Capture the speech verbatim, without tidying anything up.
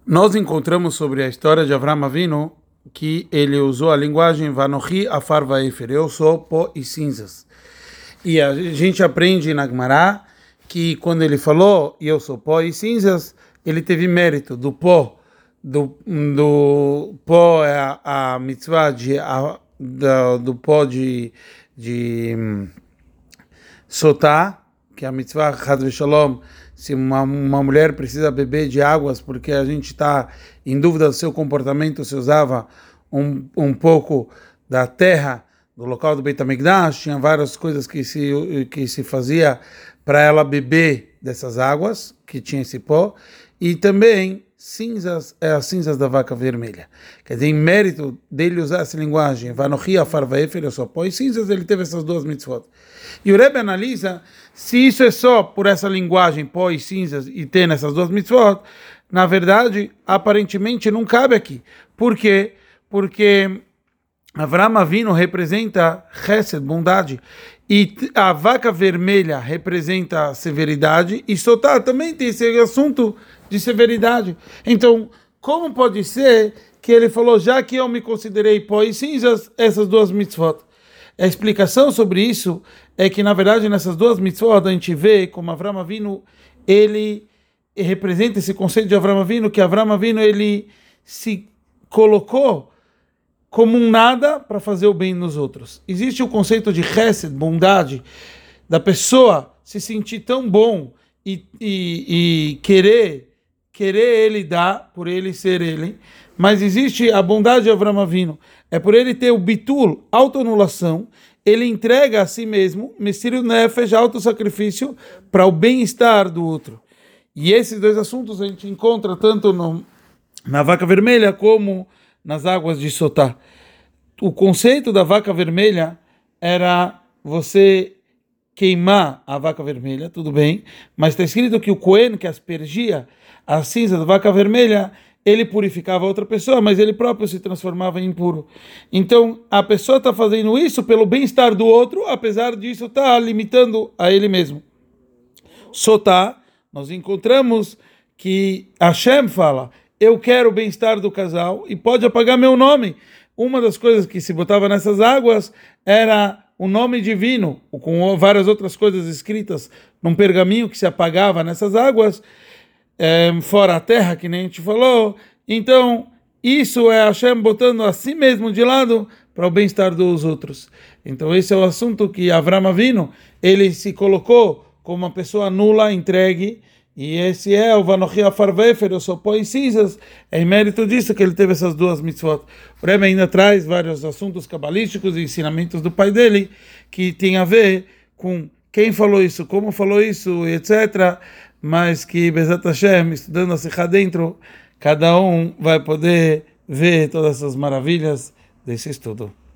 Nós encontramos sobre a história de Avraham Avinu que ele usou a linguagem Vanochi Afar Vaefer, eu sou pó e cinzas. E a gente aprende na Gemara que quando ele falou eu sou pó e cinzas, ele teve mérito do pó, do, do pó é a, a mitzvah de, a, da, do pó de, de um, sotá, que é a mitzvah Chad v'Shalom. Se uma, uma mulher precisa beber de águas porque a gente está em dúvida do seu comportamento, se usava um, um pouco da terra do local do Beit HaMikdash, tinha várias coisas que se, que se fazia para ela beber dessas águas, que tinha esse pó, e também cinzas, é as cinzas da vaca vermelha. Quer dizer, em mérito dele usar essa linguagem, Vanochi Afar Vaefer, eu sou pó e cinzas, ele teve essas duas mitzvot. E o Rebbe analisa se isso é só por essa linguagem, pó e cinzas, e ter nessas duas mitzvot. Na verdade, aparentemente não cabe aqui. Por quê? Porque Avraham Avinu representa chesed, bondade, e a vaca vermelha representa severidade, e Sotá também tem esse assunto de severidade. Então, como pode ser que ele falou, já que eu me considerei pó e cinzas, essas duas mitzvot? A explicação sobre isso é que, na verdade, nessas duas mitzvot, a gente vê como Avraham Avinu, ele representa esse conceito de Avraham Avinu, que Avraham Avinu, ele se colocou como um nada para fazer o bem nos outros. Existe o conceito de chesed, bondade, da pessoa se sentir tão bom e, e, e querer, querer ele dar, por ele ser ele, mas existe a bondade de Avraham Avinu, é por ele ter o bitul, autoanulação, ele entrega a si mesmo, Messiru Nefesh, autossacrifício, para o bem-estar do outro. E esses dois assuntos a gente encontra tanto no, na vaca vermelha como nas águas de Sotá. O conceito da vaca vermelha era você queimar a vaca vermelha, tudo bem, mas está escrito que o Cohen que aspergia a cinza da vaca vermelha, ele purificava outra pessoa, mas ele próprio se transformava em impuro. Então, a pessoa está fazendo isso pelo bem-estar do outro, apesar disso está limitando a ele mesmo. Sotá, nós encontramos que Hashem fala, eu quero o bem-estar do casal e pode apagar meu nome. Uma das coisas que se botava nessas águas era o nome divino, com várias outras coisas escritas num pergaminho que se apagava nessas águas, É, fora a terra, que nem a gente falou. Então, isso é Hashem botando a si mesmo de lado para o bem-estar dos outros. Então, esse é o assunto que Avraham Avinu, ele se colocou como uma pessoa nula, entregue, e esse é o Vanochi Afar Vaefer, eu sou pó e cinzas, é em mérito disso que ele teve essas duas mitzvot. O Rebbe ainda traz vários assuntos cabalísticos e ensinamentos do pai dele, que tem a ver com quem falou isso, como falou isso, etcétera, mas que, Bezat Hashem, estudando a Sikha dentro, cada um vai poder ver todas essas maravilhas desse estudo.